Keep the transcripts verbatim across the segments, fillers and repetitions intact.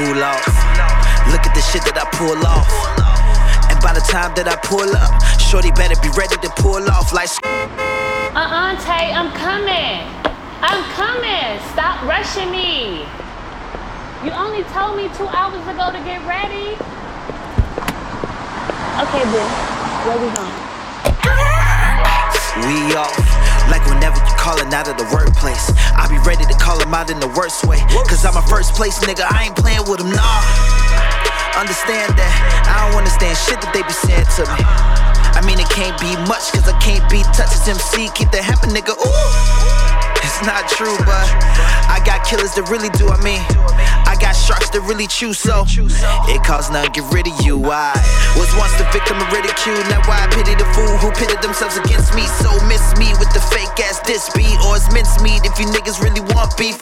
cool off. Look at the shit that I pull off. And by the time that I pull up, shorty better be ready to pull off like. Uh-uh, Tay, I'm coming. I'm coming. Stop rushing me. You only told me two hours ago to get ready. Okay, boo. Where we going? We off. Like whenever you callin' out of the workplace, I be ready to call him out in the worst way. Cause I'm a first place nigga, I ain't playin' with him, nah. Understand that, I don't understand shit that they be saying to me. I mean it can't be much, cause I can't be touched as M C. Keep that hammer nigga, ooh. It's not true, but I got killers that really do, I mean I got sharks that really chew, so it costs nothing, get rid of you. I was once the victim of ridicule, now I pity the fool who pitted themselves against me. So miss me with the fake ass diss beat, or it's mincemeat if you niggas really want beef.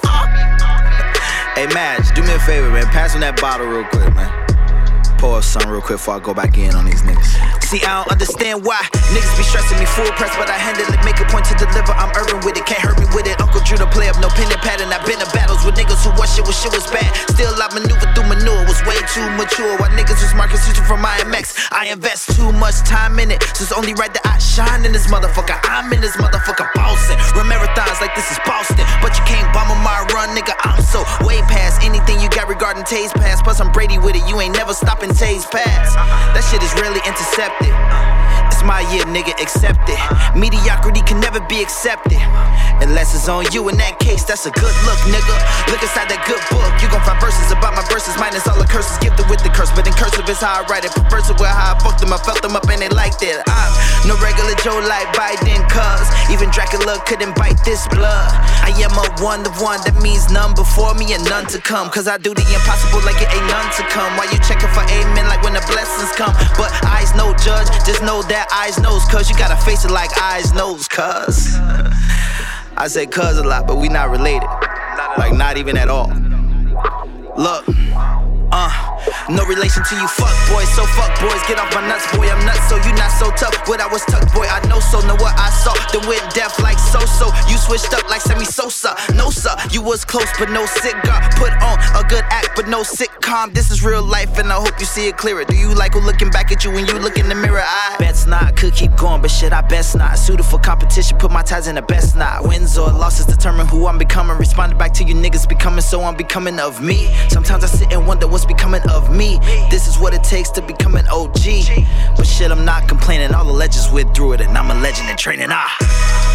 Hey Madge, do me a favor, man, pass me that bottle real quick, man. Pour up some real quick before I go back in on these niggas. See, I don't understand why niggas be stressing me full press, but I handle it, make a point to deliver. I'm urban with it, can't hurt me with it. Uncle Drew to play up, no pen and pattern. I've been in battles with niggas who was shit when shit was bad. Still I maneuver through manure, was way too mature. While niggas was marking switching from I M X. I invest too much time in it, so it's only right that I shine in this motherfucker. I'm in this motherfucker bossing. Run marathons like this is Boston, but you can't bomb on my run, nigga. I'm so way past anything you got regarding Tay's pass. Plus I'm Brady with it, you ain't never stopping Tay's pass. That shit is rarely intercepted. It's my year, nigga, accept it. Mediocrity can never be accepted unless it's on you. In that case, that's a good look, nigga. Look inside that good book. You gon' find verses about my verses, minus all the curses, gifted with the curse. But in cursive is how I write it. Perversive with how I fucked them, I felt them up and they liked it. I'm no regular Joe like Biden, cuz even Dracula couldn't bite this blood. I am a one of one, that means none before me and none to come. Cause I do the impossible like it ain't none to come. While you checking for amen like when the blessings come. But eyes no judge, just know that eyes knows, cuz you gotta face it like eyes knows, cuz. I say cuz a lot, but we not related. Like not even at all. Look, uh, no relation to you fuck boys, so fuck boys, get off my nuts, boy, I'm nuts, so you not so tough. What I was tucked, boy, I know so, know what I saw. Then went deaf like so-so, you switched up like Sammy Sosa. No sir, you was close but no cigar. Put on a good act but no sitcom. This is real life and I hope you see it clearer. Do you like who looking back at you when you look in the mirror? I bets not, could keep going but shit I best not. Suited for competition, put my ties in the best knot. Wins or losses determine who I'm becoming. Responded back to you niggas becoming, so I'm becoming of me. Sometimes I sit and wonder what's becoming of me. This is what it takes to become an O G. But shit, I'm not complaining. All the legends went through it, and I'm a legend in training. Ah.